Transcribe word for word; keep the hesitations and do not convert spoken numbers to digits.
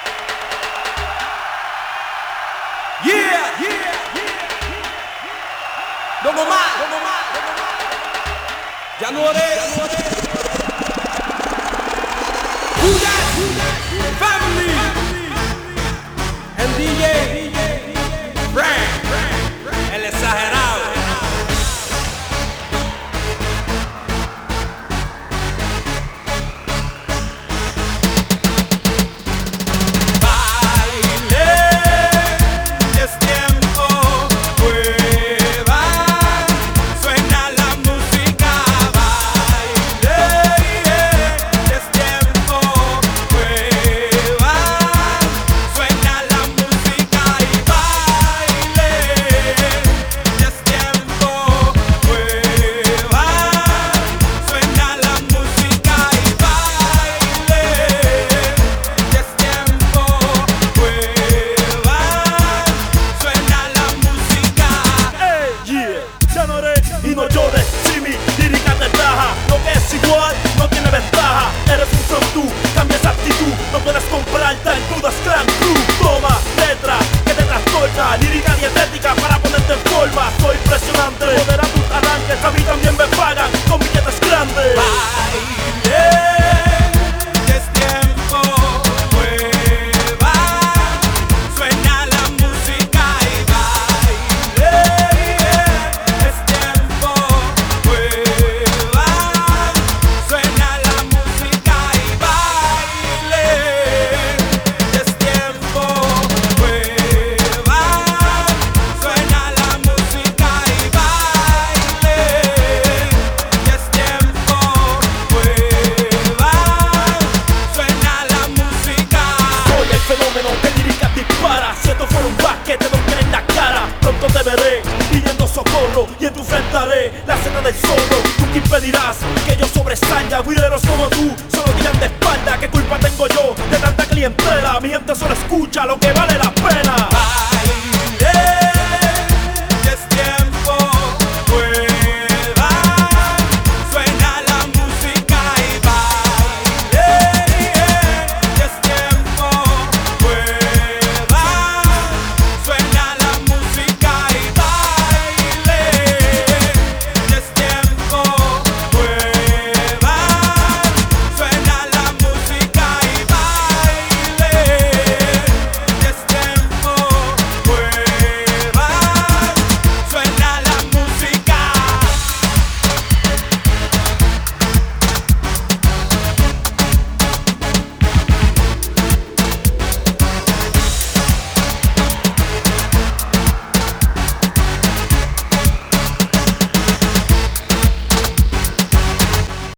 Yeah, yeah, Don Omar, January, Who Dat, Family, and D J Frank, el exagerado. Y no llores, si mi lírica te raja. Lo que es igual no tiene ventaja. Eres un front tú, cambia esa actitud. No puedes comprar tal Judas Clan Crew. Toma, letra, que te trastorna. Lírica dietética para ponerte en forma. Soy impresionante, modera tus arranques. A mí también me pagan con billetes grandes. Baile. Te veré pidiendo socorro y en tu frente haré la cena del zorro. Tú que impedirás que yo sobresalga. Guireros como tú solo tiran de espalda. ¿Qué culpa tengo yo de tanta clientela? Mi gente solo escucha lo que vale la pena.